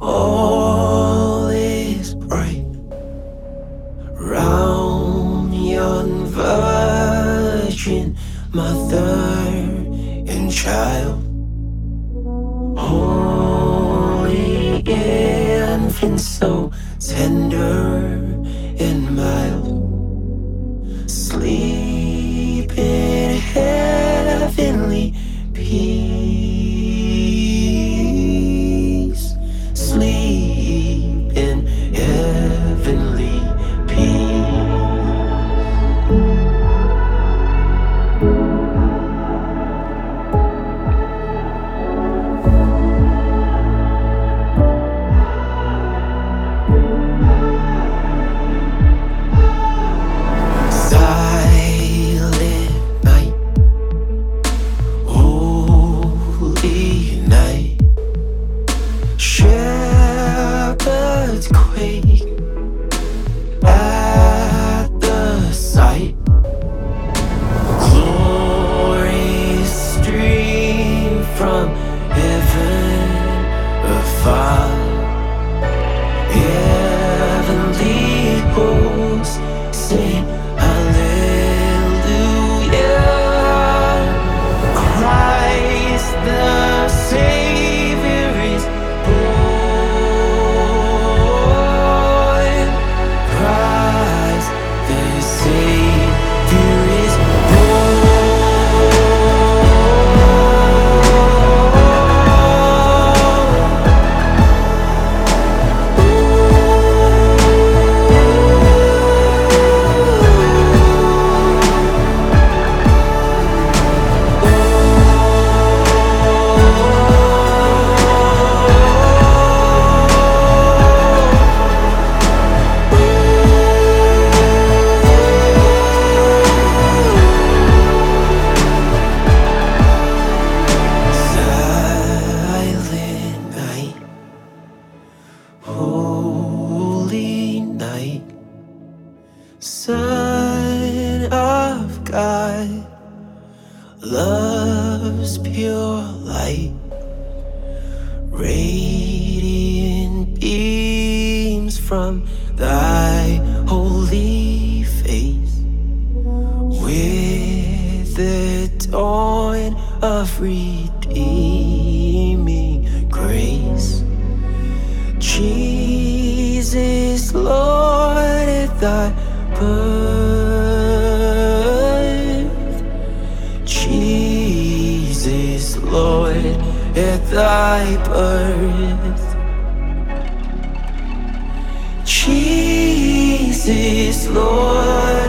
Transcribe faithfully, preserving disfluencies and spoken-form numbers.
All is bright round yon virgin mother and child, holy infant, so tender and mild, sleep in heavenly peace, sleep in heavenly peace. Silent night, holy night, shepherds quake at the sight. Glories stream from heaven afar. Heavenly hosts sing hallelujah. Christ the Savior is born. Christ the Savior is holy night, Son of God, love's pure light, radiant beams from thy holy face, with the dawn of redeeming grace. Jesus, Lord, at thy birth, Jesus, Lord, at thy birth, Jesus, Lord.